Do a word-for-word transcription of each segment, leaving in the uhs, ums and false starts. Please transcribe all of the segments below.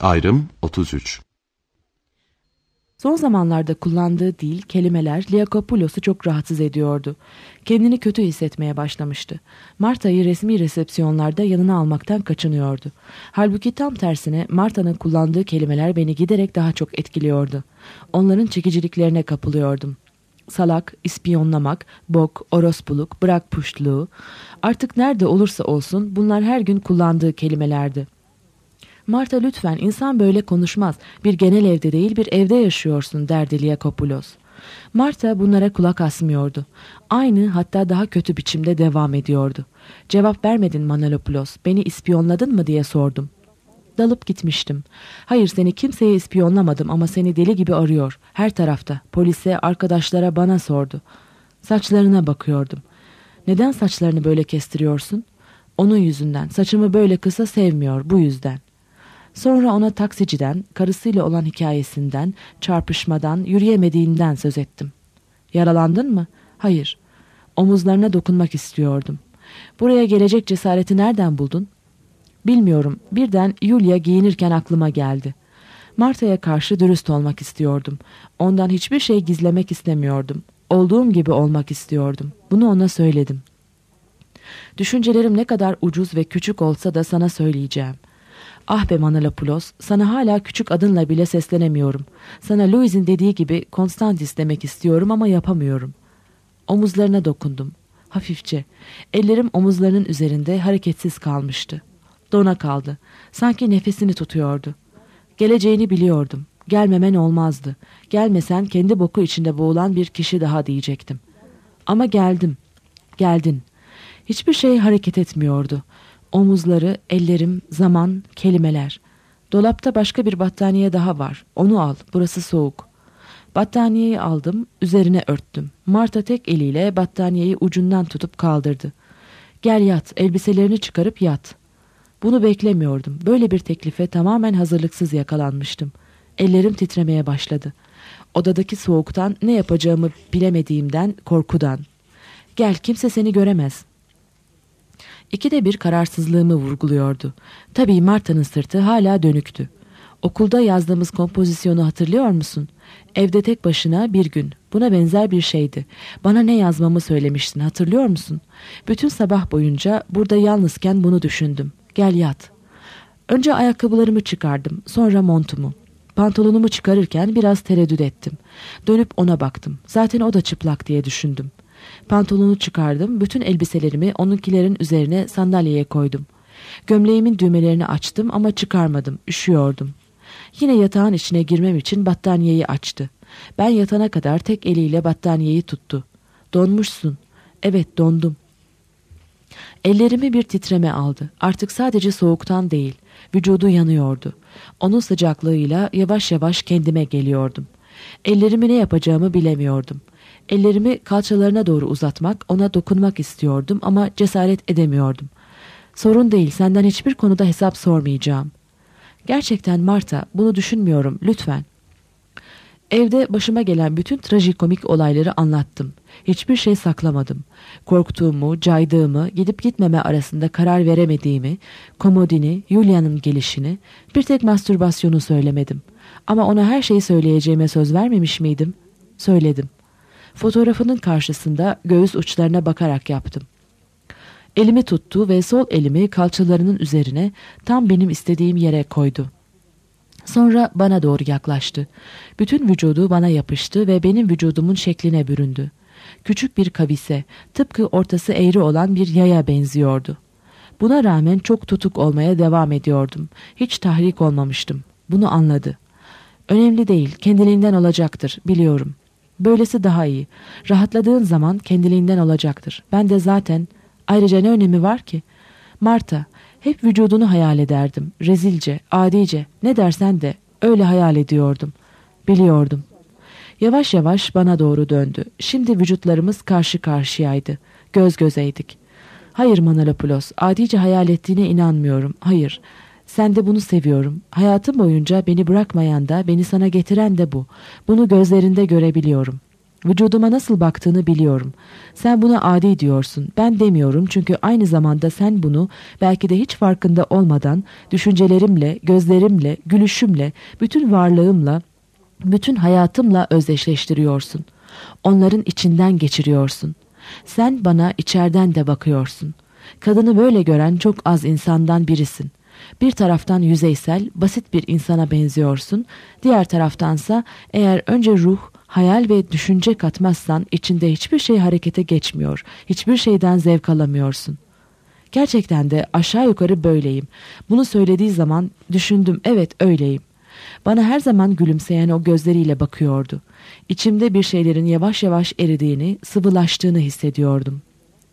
Ayrım otuz üç. Son zamanlarda kullandığı dil, kelimeler Liakopoulos'u çok rahatsız ediyordu. Kendini kötü hissetmeye başlamıştı. Marta'yı resmi resepsiyonlarda yanına almaktan kaçınıyordu. Halbuki tam tersine Marta'nın kullandığı kelimeler beni giderek daha çok etkiliyordu. Onların çekiciliklerine kapılıyordum. Salak, ispiyonlamak, bok, orospuluk, bırak puştluğu. Artık nerede olursa olsun bunlar her gün kullandığı kelimelerdi. Marta lütfen, insan böyle konuşmaz. Bir genel evde değil bir evde yaşıyorsun derdi Liakopoulos. Marta bunlara kulak asmıyordu. Aynı, hatta daha kötü biçimde devam ediyordu. Cevap vermedin Manolopoulos, beni ispiyonladın mı diye sordum. Dalıp gitmiştim. Hayır, seni kimseye ispiyonlamadım ama seni deli gibi arıyor. Her tarafta, polise, arkadaşlara, bana sordu. Saçlarına bakıyordum. Neden saçlarını böyle kestiriyorsun? Onun yüzünden, saçımı böyle kısa sevmiyor, bu yüzden. Sonra ona taksiciden, karısıyla olan hikayesinden, çarpışmadan, yürüyemediğinden söz ettim. Yaralandın mı? Hayır. Omuzlarına dokunmak istiyordum. Buraya gelecek cesareti nereden buldun? Bilmiyorum. Birden Yulia giyinirken aklıma geldi. Marta'ya karşı dürüst olmak istiyordum. Ondan hiçbir şey gizlemek istemiyordum. Olduğum gibi olmak istiyordum. Bunu ona söyledim. Düşüncelerim ne kadar ucuz ve küçük olsa da sana söyleyeceğim. Ah be Manolopoulos, sana hala küçük adınla bile seslenemiyorum. Sana Louis'in dediği gibi Konstantis demek istiyorum ama yapamıyorum. Omuzlarına dokundum. Hafifçe. Ellerim omuzlarının üzerinde hareketsiz kalmıştı. Dona kaldı. Sanki nefesini tutuyordu. Geleceğini biliyordum. Gelmemen olmazdı. Gelmesen kendi boku içinde boğulan bir kişi daha diyecektim. Ama geldim. Geldin. Hiçbir şey hareket etmiyordu. Omuzları, ellerim, zaman, kelimeler. Dolapta başka bir battaniye daha var. Onu al, burası soğuk. Battaniyeyi aldım, üzerine örttüm. Marta tek eliyle battaniyeyi ucundan tutup kaldırdı. Gel yat, elbiselerini çıkarıp yat. Bunu beklemiyordum. Böyle bir teklife tamamen hazırlıksız yakalanmıştım. Ellerim titremeye başladı. Odadaki soğuktan, ne yapacağımı bilemediğimden, korkudan. Gel, kimse seni göremez. İkide bir kararsızlığımı vurguluyordu. Tabii Marta'nın sırtı hala dönüktü. Okulda yazdığımız kompozisyonu hatırlıyor musun? Evde tek başına bir gün. Buna benzer bir şeydi. Bana ne yazmamı söylemiştin, hatırlıyor musun? Bütün sabah boyunca burada yalnızken bunu düşündüm. Gel yat. Önce ayakkabılarımı çıkardım, sonra montumu. Pantolonumu çıkarırken biraz tereddüt ettim. Dönüp ona baktım. Zaten o da çıplak diye düşündüm. Pantolonu çıkardım, bütün elbiselerimi onunkilerin üzerine sandalyeye koydum. Gömleğimin düğmelerini açtım ama çıkarmadım, üşüyordum. Yine yatağın içine girmem için battaniyeyi açtı. Ben yatana kadar tek eliyle battaniyeyi tuttu. Donmuşsun. Evet, dondum. Ellerimi bir titreme aldı. Artık sadece soğuktan değil, vücudu yanıyordu. Onun sıcaklığıyla yavaş yavaş kendime geliyordum. Ellerimi ne yapacağımı bilemiyordum. Ellerimi kalçalarına doğru uzatmak, ona dokunmak istiyordum ama cesaret edemiyordum. Sorun değil, senden hiçbir konuda hesap sormayacağım. Gerçekten Marta, bunu düşünmüyorum, lütfen. Evde başıma gelen bütün trajikomik olayları anlattım. Hiçbir şey saklamadım. Korktuğumu, caydığımı, gidip gitmeme arasında karar veremediğimi, Komodini, Yulia'nın gelişini, bir tek mastürbasyonu söylemedim. Ama ona her şeyi söyleyeceğime söz vermemiş miydim? Söyledim. Fotoğrafının karşısında göğüs uçlarına bakarak yaptım. Elimi tuttu ve sol elimi kalçalarının üzerine tam benim istediğim yere koydu. Sonra bana doğru yaklaştı. Bütün vücudu bana yapıştı ve benim vücudumun şekline büründü. Küçük bir kavise, tıpkı ortası eğri olan bir yaya benziyordu. Buna rağmen çok tutuk olmaya devam ediyordum. Hiç tahrik olmamıştım. Bunu anladı. Önemli değil, kendiliğinden olacaktır, biliyorum. Böylesi daha iyi. Rahatladığın zaman kendiliğinden olacaktır. Ben de zaten, ayrıca ne önemi var ki? Marta, hep vücudunu hayal ederdim. Rezilce, adice, ne dersen de öyle hayal ediyordum. Biliyordum. Yavaş yavaş bana doğru döndü. Şimdi vücutlarımız karşı karşıyaydı. Göz gözeydik. Hayır Manolopoulos, adice hayal ettiğine inanmıyorum. Hayır. Sen de bunu seviyorum. Hayatım boyunca beni bırakmayan da, beni sana getiren de bu. Bunu gözlerinde görebiliyorum. Vücuduma nasıl baktığını biliyorum. Sen buna adi diyorsun. Ben demiyorum çünkü aynı zamanda sen bunu belki de hiç farkında olmadan düşüncelerimle, gözlerimle, gülüşümle, bütün varlığımla, bütün hayatımla özdeşleştiriyorsun. Onların içinden geçiriyorsun. Sen bana içeriden de bakıyorsun. Kadını böyle gören çok az insandan birisin. Bir taraftan yüzeysel, basit bir insana benziyorsun. Diğer taraftansa eğer önce ruh, hayal ve düşünce katmazsan içinde hiçbir şey harekete geçmiyor. Hiçbir şeyden zevk alamıyorsun. Gerçekten de aşağı yukarı böyleyim. Bunu söylediği zaman düşündüm, evet öyleyim. Bana her zaman gülümseyen o gözleriyle bakıyordu. İçimde bir şeylerin yavaş yavaş eridiğini, sıvılaştığını hissediyordum.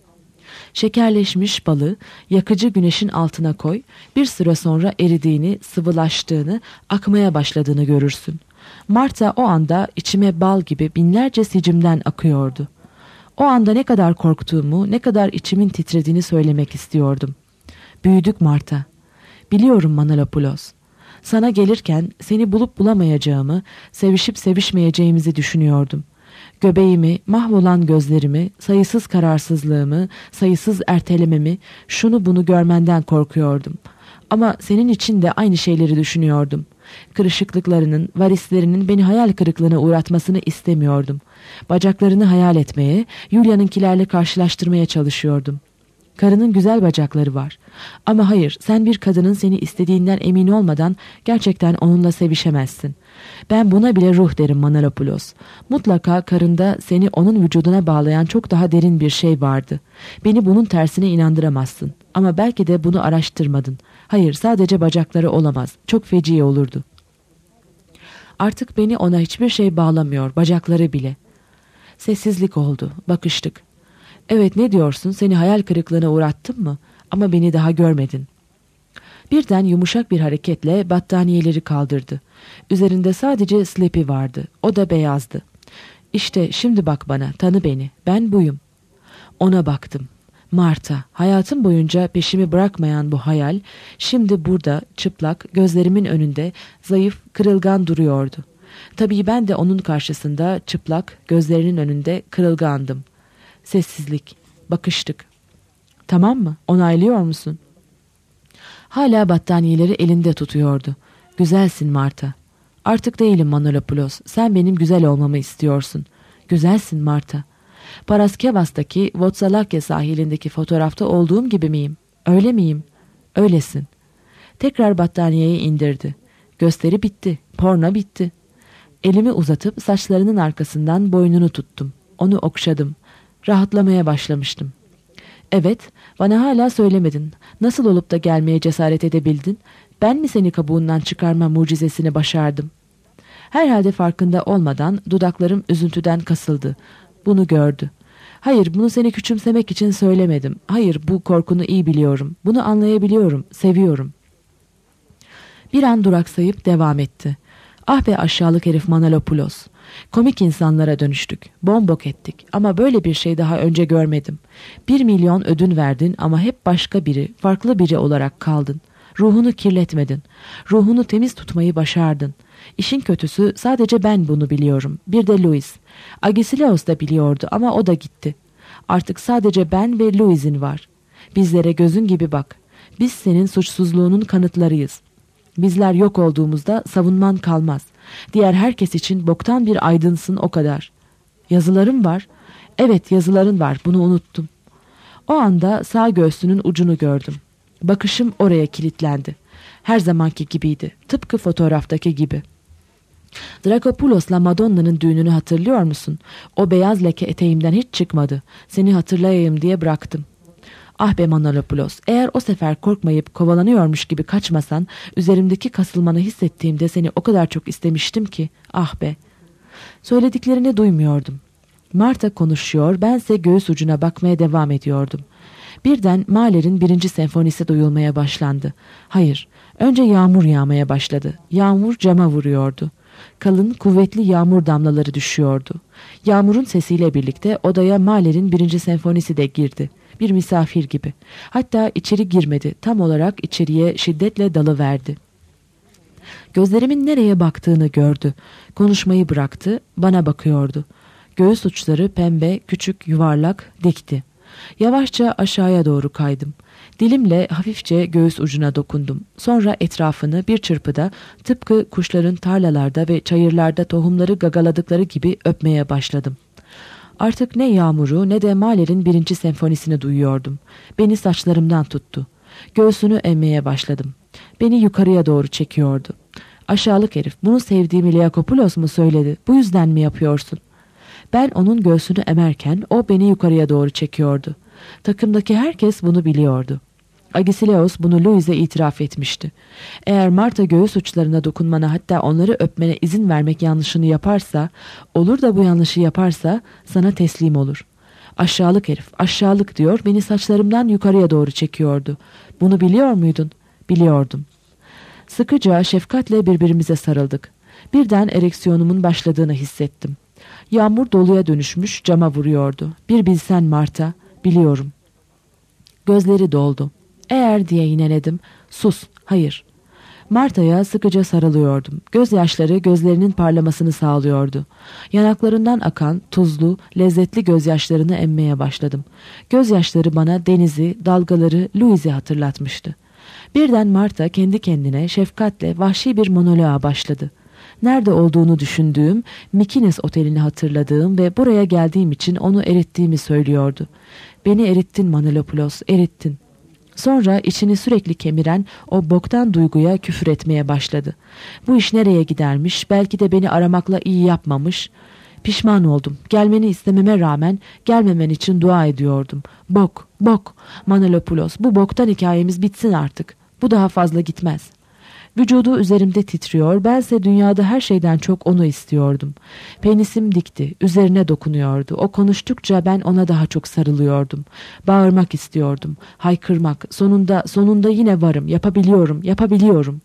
Şekerleşmiş balı yakıcı güneşin altına koy, bir süre sonra eridiğini, sıvılaştığını, akmaya başladığını görürsün. Marta o anda içime bal gibi binlerce sicimden akıyordu. O anda ne kadar korktuğumu, ne kadar içimin titrediğini söylemek istiyordum. Büyüdük Marta. Biliyorum Manolopoulos. Sana gelirken seni bulup bulamayacağımı, sevişip sevişmeyeceğimizi düşünüyordum. Göbeğimi, mahvolan gözlerimi, sayısız kararsızlığımı, sayısız ertelememi, şunu bunu görmenden korkuyordum. Ama senin için de aynı şeyleri düşünüyordum. Kırışıklıklarının, varislerinin beni hayal kırıklığına uğratmasını istemiyordum. Bacaklarını hayal etmeye, Yulia'nınkilerle karşılaştırmaya çalışıyordum. Karının güzel bacakları var. Ama hayır, sen bir kadının seni istediğinden emin olmadan gerçekten onunla sevişemezsin. Ben buna bile ruh derim Manolopoulos. Mutlaka karında seni onun vücuduna bağlayan çok daha derin bir şey vardı. Beni bunun tersine inandıramazsın. Ama belki de bunu araştırmadın. Hayır, sadece bacakları olamaz. Çok feci olurdu. Artık beni ona hiçbir şey bağlamıyor, bacakları bile. Sessizlik oldu, bakıştık. Evet, ne diyorsun, seni hayal kırıklığına uğrattım mı? Ama beni daha görmedin. Birden yumuşak bir hareketle battaniyeleri kaldırdı. Üzerinde sadece Sleepy vardı. O da beyazdı. İşte şimdi bak bana, tanı beni. Ben buyum. Ona baktım. Marta, hayatım boyunca peşimi bırakmayan bu hayal, şimdi burada, çıplak, gözlerimin önünde, zayıf, kırılgan duruyordu. Tabii ben de onun karşısında, çıplak, gözlerinin önünde kırılgandım. Sessizlik. Bakıştık. Tamam mı? Onaylıyor musun? Hala battaniyeleri elinde tutuyordu. Güzelsin Marta. Artık değilim Manolopoulos. Sen benim güzel olmamı istiyorsun. Güzelsin Marta. Paraskevas'taki Votsalakya sahilindeki fotoğrafta olduğum gibi miyim? Öyle miyim? Öylesin. Tekrar battaniyeyi indirdi. Gösteri bitti. Porno bitti. Elimi uzatıp saçlarının arkasından boynunu tuttum. Onu okşadım. Rahatlamaya başlamıştım. Evet, bana hala söylemedin. Nasıl olup da gelmeye cesaret edebildin? Ben mi seni kabuğundan çıkarma mucizesini başardım? Herhalde farkında olmadan dudaklarım üzüntüden kasıldı. Bunu gördü. Hayır, bunu seni küçümsemek için söylemedim. Hayır, bu korkunu iyi biliyorum. Bunu anlayabiliyorum, seviyorum. Bir an duraksayıp devam etti. Ah be aşağılık herif Manolopoulos. Komik insanlara dönüştük. Bombok ettik. Ama böyle bir şey daha önce görmedim. Bir milyon ödün verdin ama hep başka biri, farklı biri olarak kaldın. Ruhunu kirletmedin. Ruhunu temiz tutmayı başardın. İşin kötüsü sadece ben bunu biliyorum. Bir de Louis. Agesilaos da biliyordu ama o da gitti. Artık sadece ben ve Louis'in var. Bizlere gözün gibi bak. Biz senin suçsuzluğunun kanıtlarıyız. Bizler yok olduğumuzda savunman kalmaz. Diğer herkes için boktan bir aydınsın o kadar. Yazılarım var. Evet, yazıların var, bunu unuttum. O anda sağ göğsünün ucunu gördüm. Bakışım oraya kilitlendi. Her zamanki gibiydi. Tıpkı fotoğraftaki gibi. Drakopoulos'la Madonna'nın düğününü hatırlıyor musun? O beyaz leke eteğimden hiç çıkmadı. Seni hatırlayayım diye bıraktım. Ah be Manolopoulos, eğer o sefer korkmayıp kovalanıyormuş gibi kaçmasan, üzerimdeki kasılmanı hissettiğimde seni o kadar çok istemiştim ki, ah be. Söylediklerini duymuyordum. Marta konuşuyor, bense göğüs ucuna bakmaya devam ediyordum. Birden Mahler'in birinci senfonisi duyulmaya başlandı. Hayır, önce yağmur yağmaya başladı. Yağmur cama vuruyordu. Kalın, kuvvetli yağmur damlaları düşüyordu. Yağmurun sesiyle birlikte odaya Mahler'in birinci senfonisi de girdi. Bir misafir gibi. Hatta içeri girmedi. Tam olarak içeriye şiddetle dalıverdi. Gözlerimin nereye baktığını gördü. Konuşmayı bıraktı. Bana bakıyordu. Göğüs uçları pembe, küçük, yuvarlak, dikti. Yavaşça aşağıya doğru kaydım. Dilimle hafifçe göğüs ucuna dokundum. Sonra etrafını bir çırpıda tıpkı kuşların tarlalarda ve çayırlarda tohumları gagaladıkları gibi öpmeye başladım. Artık ne Yağmur'u ne de Mahler'in birinci senfonisini duyuyordum. Beni saçlarımdan tuttu. Göğsünü emmeye başladım. Beni yukarıya doğru çekiyordu. Aşağılık herif, bunu sevdiğimi Liakopoulos mu söyledi? Bu yüzden mi yapıyorsun? Ben onun göğsünü emerken o beni yukarıya doğru çekiyordu. Takımdaki herkes bunu biliyordu. Agesilaos bunu Louis'e itiraf etmişti. Eğer Marta göğüs uçlarına dokunmana, hatta onları öpmene izin vermek yanlışını yaparsa, olur da bu yanlışı yaparsa sana teslim olur. Aşağılık herif, aşağılık diyor, beni saçlarımdan yukarıya doğru çekiyordu. Bunu biliyor muydun? Biliyordum. Sıkıca, şefkatle birbirimize sarıldık. Birden ereksiyonumun başladığını hissettim. Yağmur doluya dönüşmüş, cama vuruyordu. Bir bilsen Marta, biliyorum. Gözleri doldu. Eğer diye yineledim. Sus, hayır. Marta'ya sıkıca sarılıyordum. Gözyaşları gözlerinin parlamasını sağlıyordu. Yanaklarından akan tuzlu, lezzetli gözyaşlarını emmeye başladım. Gözyaşları bana denizi, dalgaları, Louis'i hatırlatmıştı. Birden Marta kendi kendine şefkatle vahşi bir monoloğa başladı. Nerede olduğunu düşündüğüm, Mykines otelini hatırladığım ve buraya geldiğim için onu erittiğimi söylüyordu. Beni erittin Manolopoulos, erittin. Sonra içini sürekli kemiren o boktan duyguya küfür etmeye başladı. Bu iş nereye gidermiş, belki de beni aramakla iyi yapmamış. Pişman oldum. Gelmeni istememe rağmen gelmemen için dua ediyordum. Bok, bok. Manolopoulos, bu boktan hikayemiz bitsin artık. Bu daha fazla gitmez. Vücudu üzerimde titriyor, bense dünyada her şeyden çok onu istiyordum. Penisim dikti, üzerine dokunuyordu. O konuştukça ben ona daha çok sarılıyordum. Bağırmak istiyordum, haykırmak. Sonunda, sonunda yine varım, yapabiliyorum, yapabiliyorum.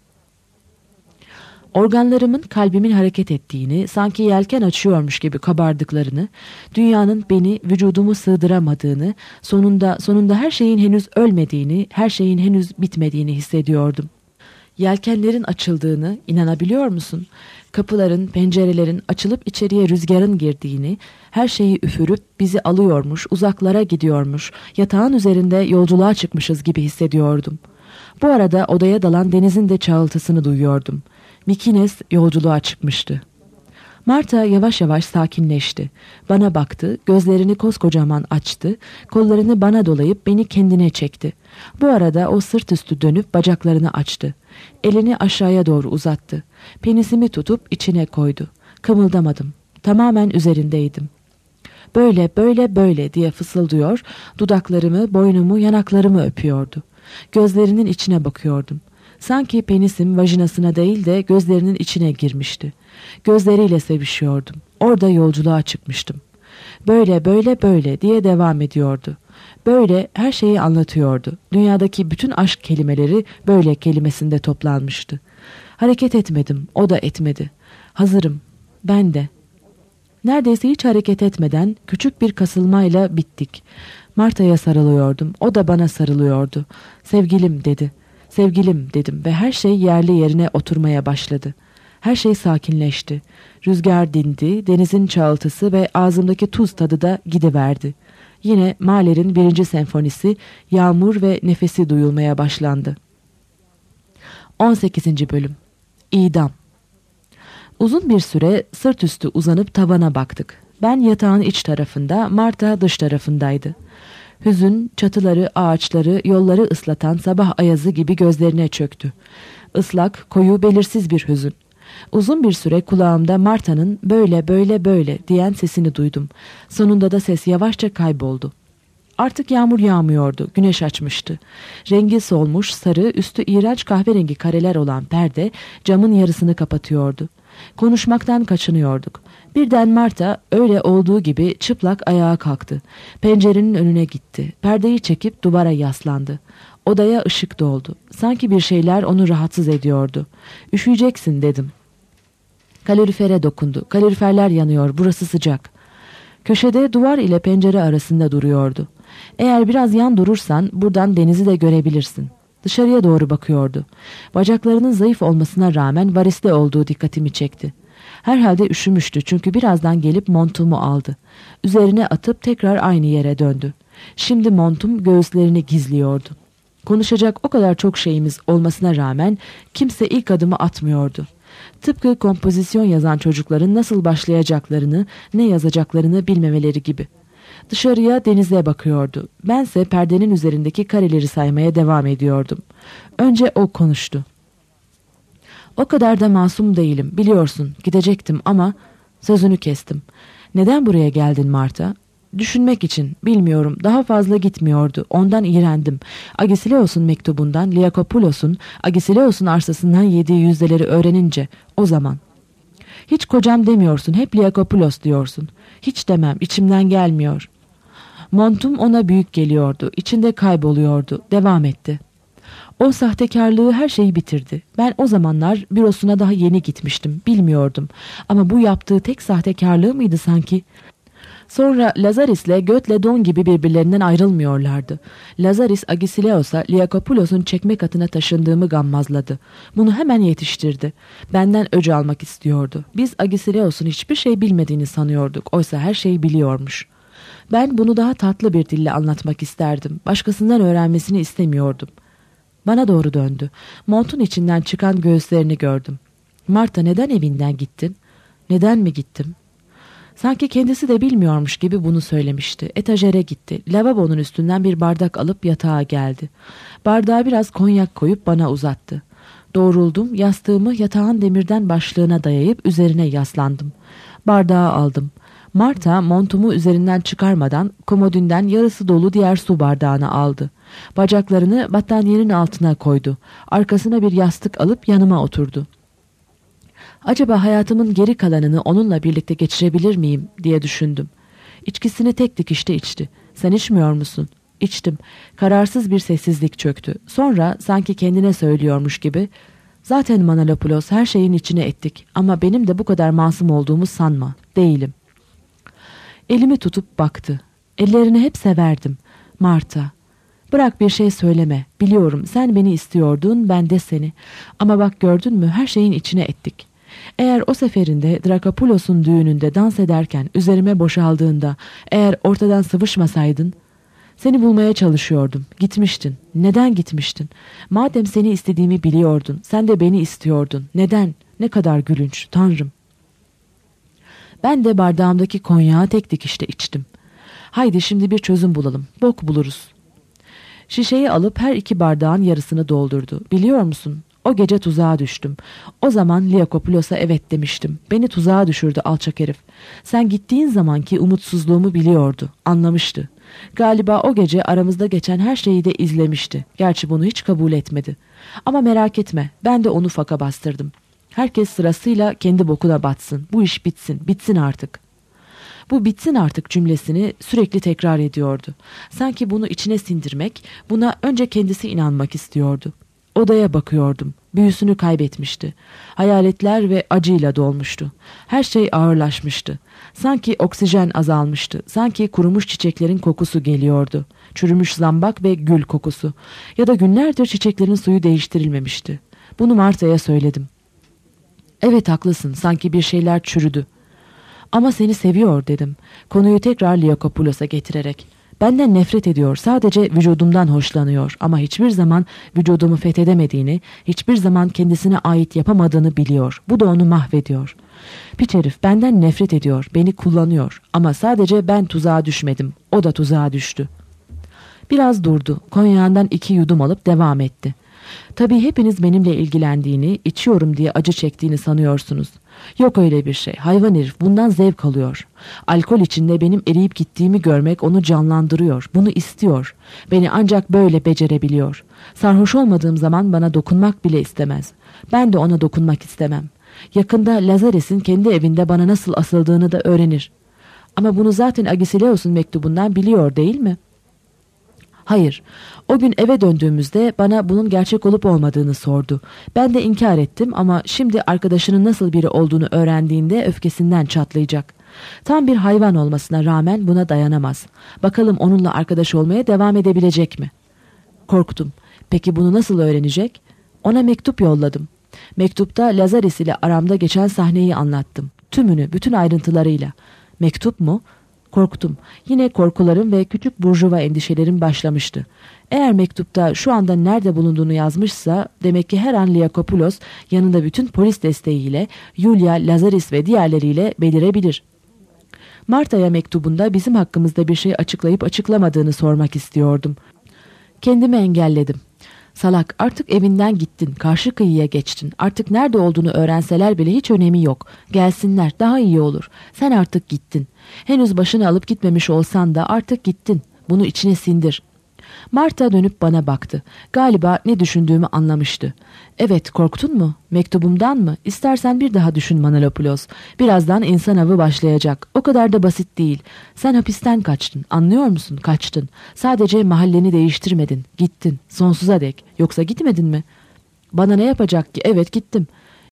Organlarımın kalbimin hareket ettiğini, sanki yelken açıyormuş gibi kabardıklarını, dünyanın beni, vücudumu sığdıramadığını, sonunda, sonunda her şeyin henüz ölmediğini, her şeyin henüz bitmediğini hissediyordum. Yelkenlerin açıldığını, inanabiliyor musun? Kapıların, pencerelerin açılıp içeriye rüzgarın girdiğini, her şeyi üfürüp bizi alıyormuş, uzaklara gidiyormuş, yatağın üzerinde yolculuğa çıkmışız gibi hissediyordum. Bu arada odaya dalan denizin de çağıltısını duyuyordum. Mykines yolculuğa çıkmıştı. Marta yavaş yavaş sakinleşti. Bana baktı, gözlerini koskocaman açtı, kollarını bana dolayıp beni kendine çekti. Bu arada o sırt üstü dönüp bacaklarını açtı. Elini aşağıya doğru uzattı. Penisimi tutup içine koydu. Kımıldamadım. Tamamen üzerindeydim. Böyle, böyle, böyle diye fısıldıyor, dudaklarımı, boynumu, yanaklarımı öpüyordu. Gözlerinin içine bakıyordum. Sanki penisim vajinasına değil de gözlerinin içine girmişti. Gözleriyle sevişiyordum. Orada yolculuğa çıkmıştım. Böyle, böyle, böyle diye devam ediyordu. Böyle her şeyi anlatıyordu. Dünyadaki bütün aşk kelimeleri böyle kelimesinde toplanmıştı. Hareket etmedim, o da etmedi. Hazırım, ben de. Neredeyse hiç hareket etmeden küçük bir kasılmayla bittik. Marta'ya sarılıyordum, o da bana sarılıyordu. Sevgilim dedi. Sevgilim dedim ve her şey yerli yerine oturmaya başladı. Her şey sakinleşti. Rüzgar dindi, denizin çağıltısı ve ağzımdaki tuz tadı da gidiverdi. Yine Mahler'in birinci senfonisi, yağmur ve nefesi duyulmaya başlandı. on sekizinci bölüm. İdam. Uzun bir süre sırt üstü uzanıp tavana baktık. Ben yatağın iç tarafında, Marta dış tarafındaydı. Hüzün, çatıları, ağaçları, yolları ıslatan sabah ayazı gibi gözlerine çöktü. Islak, koyu, belirsiz bir hüzün. Uzun bir süre kulağımda Marta'nın böyle böyle böyle diyen sesini duydum. Sonunda da ses yavaşça kayboldu. Artık yağmur yağmıyordu, güneş açmıştı. Rengi solmuş, sarı, üstü iğrenç kahverengi kareler olan perde camın yarısını kapatıyordu. Konuşmaktan kaçınıyorduk. Birden Marta öyle olduğu gibi çıplak ayağa kalktı. Pencerenin önüne gitti. Perdeyi çekip duvara yaslandı. Odaya ışık doldu. Sanki bir şeyler onu rahatsız ediyordu. Üşüyeceksin dedim. Kalorifere dokundu. Kaloriferler yanıyor, burası sıcak. Köşede duvar ile pencere arasında duruyordu. Eğer biraz yan durursan buradan denizi de görebilirsin. Dışarıya doğru bakıyordu. Bacaklarının zayıf olmasına rağmen varisli olduğu dikkatimi çekti. Herhalde üşümüştü çünkü birazdan gelip montumu aldı. Üzerine atıp tekrar aynı yere döndü. Şimdi montum göğüslerini gizliyordu. Konuşacak o kadar çok şeyimiz olmasına rağmen kimse ilk adımı atmıyordu. Tıpkı kompozisyon yazan çocukların nasıl başlayacaklarını, ne yazacaklarını bilmemeleri gibi. Dışarıya, denize bakıyordu. Bense perdenin üzerindeki kareleri saymaya devam ediyordum. Önce o konuştu. "O kadar da masum değilim, biliyorsun. Gidecektim ama..." Sözünü kestim. "Neden buraya geldin Marta?" "Düşünmek için. Bilmiyorum. Daha fazla gitmiyordu. Ondan iğrendim. Agesilaos'un mektubundan, Liakopulos'un, Agesilaos'un arsasından yediği yüzdeleri öğrenince, o zaman." "Hiç kocam demiyorsun. Hep Liakopulos diyorsun." "Hiç demem. İçimden gelmiyor." Montum ona büyük geliyordu. İçinde kayboluyordu. Devam etti. "O sahtekarlığı her şeyi bitirdi. Ben o zamanlar bürosuna daha yeni gitmiştim. Bilmiyordum. Ama bu yaptığı tek sahtekarlığı mıydı sanki? Sonra Lazaris'le Götle Don gibi birbirlerinden ayrılmıyorlardı. Lazaris Agesilaos'a Liakopulos'un çekme katına taşındığımı gammazladı. Bunu hemen yetiştirdi. Benden öc almak istiyordu. Biz Agesilaos'un hiçbir şey bilmediğini sanıyorduk. Oysa her şeyi biliyormuş. Ben bunu daha tatlı bir dille anlatmak isterdim. Başkasından öğrenmesini istemiyordum." Bana doğru döndü. Montun içinden çıkan göğüslerini gördüm. "Marta, neden evinden gittin?" "Neden mi gittim?" Sanki kendisi de bilmiyormuş gibi bunu söylemişti. Etajere gitti. Lavabonun üstünden bir bardak alıp yatağa geldi. Bardağa biraz konyak koyup bana uzattı. Doğruldum, yastığımı yatağın demirden başlığına dayayıp üzerine yaslandım. Bardağı aldım. Marta montumu üzerinden çıkarmadan komodünden yarısı dolu diğer su bardağını aldı. Bacaklarını battaniyenin altına koydu. Arkasına bir yastık alıp yanıma oturdu. Acaba hayatımın geri kalanını onunla birlikte geçirebilir miyim diye düşündüm. İçkisini tek dikişte içti. "Sen içmiyor musun?" "İçtim." Kararsız bir sessizlik çöktü. Sonra sanki kendine söylüyormuş gibi, "Zaten Manolopoulos, her şeyin içine ettik ama benim de bu kadar masum olduğumu sanma. Değilim." Elimi tutup baktı. "Ellerini hep severdim. Marta. Bırak bir şey söyleme. Biliyorum sen beni istiyordun, ben de seni. Ama bak gördün mü, her şeyin içine ettik. Eğer o seferinde Drakopulos'un düğününde dans ederken üzerime boşaldığında, eğer ortadan sıvışmasaydın, seni bulmaya çalışıyordum. Gitmiştin. Neden gitmiştin? Madem seni istediğimi biliyordun, sen de beni istiyordun. Neden? Ne kadar gülünç, Tanrım." Ben de bardağımdaki konyağı tek dikişte içtim. "Haydi şimdi bir çözüm bulalım. Bok buluruz." Şişeyi alıp her iki bardağın yarısını doldurdu. "Biliyor musun? O gece tuzağa düştüm. O zaman Liakopulos'a evet demiştim. Beni tuzağa düşürdü alçak herif. Sen gittiğin zamanki umutsuzluğumu biliyordu. Anlamıştı. Galiba o gece aramızda geçen her şeyi de izlemişti. Gerçi bunu hiç kabul etmedi. Ama merak etme, ben de onu faka bastırdım. Herkes sırasıyla kendi bokuna batsın. Bu iş bitsin, bitsin artık." Bu "bitsin artık" cümlesini sürekli tekrar ediyordu. Sanki bunu içine sindirmek, buna önce kendisi inanmak istiyordu. Odaya bakıyordum. Büyüsünü kaybetmişti. Hayaletler ve acıyla dolmuştu. Her şey ağırlaşmıştı. Sanki oksijen azalmıştı. Sanki kurumuş çiçeklerin kokusu geliyordu. Çürümüş zambak ve gül kokusu. Ya da günlerdir çiçeklerin suyu değiştirilmemişti. Bunu Marta'ya söyledim. "Evet, haklısın. Sanki bir şeyler çürüdü. Ama seni seviyor" dedim. Konuyu tekrar Liakopulos'a getirerek. "Benden nefret ediyor. Sadece vücudumdan hoşlanıyor. Ama hiçbir zaman vücudumu fethedemediğini, hiçbir zaman kendisine ait yapamadığını biliyor. Bu da onu mahvediyor. Piç herif benden nefret ediyor. Beni kullanıyor. Ama sadece ben tuzağa düşmedim. O da tuzağa düştü." Biraz durdu. Konyağından iki yudum alıp devam etti. "Tabii hepiniz benimle ilgilendiğini, içiyorum diye acı çektiğini sanıyorsunuz. Yok öyle bir şey. Hayvan herif bundan zevk alıyor. Alkol içinde benim eriyip gittiğimi görmek onu canlandırıyor. Bunu istiyor. Beni ancak böyle becerebiliyor. Sarhoş olmadığım zaman bana dokunmak bile istemez. Ben de ona dokunmak istemem. Yakında Lazaris'in kendi evinde bana nasıl asıldığını da öğrenir. Ama bunu zaten Agesilaos'un mektubundan biliyor değil mi?" "Hayır. O gün eve döndüğümüzde bana bunun gerçek olup olmadığını sordu. Ben de inkar ettim ama şimdi arkadaşının nasıl biri olduğunu öğrendiğinde öfkesinden çatlayacak. Tam bir hayvan olmasına rağmen buna dayanamaz. Bakalım onunla arkadaş olmaya devam edebilecek mi?" Korktum. "Peki bunu nasıl öğrenecek?" "Ona mektup yolladım. Mektupta Lazaris ile aramda geçen sahneyi anlattım. Tümünü, bütün ayrıntılarıyla. Mektup mu? Korktum. Yine korkularım ve küçük burjuva endişelerim başlamıştı. Eğer mektupta şu anda nerede bulunduğunu yazmışsa demek ki her an Liakopoulos yanında bütün polis desteğiyle Yulia, Lazaris ve diğerleriyle belirebilir. Marta'ya mektubunda bizim hakkımızda bir şey açıklayıp açıklamadığını sormak istiyordum. Kendimi engelledim. Salak, artık evinden gittin, karşı kıyıya geçtin. Artık nerede olduğunu öğrenseler bile hiç önemi yok. Gelsinler, daha iyi olur. Sen artık gittin. Henüz başını alıp gitmemiş olsan da artık gittin. Bunu içine sindir. Marta dönüp bana baktı. Galiba ne düşündüğümü anlamıştı. Evet, korktun mu? Mektubumdan mı? İstersen bir daha düşün Manolopoulos. Birazdan insan avı başlayacak. O kadar da basit değil. Sen hapisten kaçtın. Anlıyor musun? Kaçtın. Sadece mahalleni değiştirmedin. Gittin. Sonsuza dek. Yoksa gitmedin mi? Bana ne yapacak ki? Evet, gittim.